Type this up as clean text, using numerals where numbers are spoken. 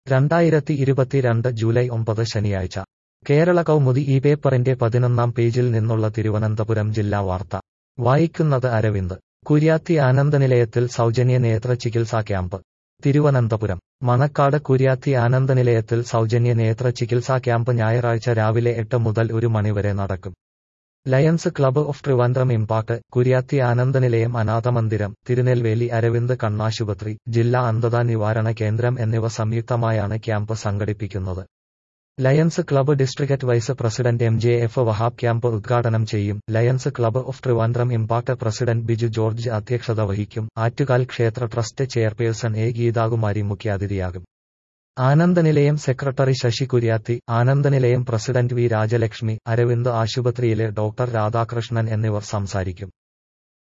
2022 July 9 ശനിയാഴ്ച കേരള കൗമുദി ഈ പേപ്പറിന്റെ 11-ാം പേജിൽ നിന്നുള്ള തിരുവനന്തപുരം ജില്ലാ വാർത്ത വായിക്കുന്നത് അരവിന്ദ്. കുര്യാത്തി ആനന്ദനിലയത്തിൽ സൗജന്യ നേത്ര ചികിത്സാ ക്യാമ്പ്. തിരുവനന്തപുരം മണക്കാട് കുര്യാത്തി ആനന്ദനിലയത്തിൽ സൗജന്യ നേത്ര ചികിത്സാ ക്യാമ്പ് ഞായറാഴ്ച രാവിലെ 8 മുതൽ 1 മണിവരെ നടക്കും. Lions club of Trivandrum impact, Kuriyathi Anandanilayam അനാഥമന്ദിരം, തിരുനെൽവേലി അരവിന്ദ് കണ്ണാശുപത്രി, ജില്ലാ അന്ധതാ നിവാരണ കേന്ദ്രം എന്നിവ സംയുക്തമായാണ് ക്യാമ്പ് സംഘടിപ്പിക്കുന്നത്. Lions club district vice president MJF Wahab camp ഉദ്ഘാടനം ചെയ്യും. Lions club of Trivandrum impact president Biju George അധ്യക്ഷത വഹിക്കും. ആറ്റുകാൽ ക്ഷേത്ര ട്രസ്റ്റ് ചെയർപേഴ്സൺ A ഗീതാകുമാരി മുഖ്യാതിഥിയാകും. Anandanilayam secretary Shashi Kuriyathi, Anandanilayam president V Rajalakshmi, Aravind ആശുപത്രിയിലെ ഡോക്ടർ രാധാകൃഷ്ണൻ എന്നിവർ സംസാരിക്കും.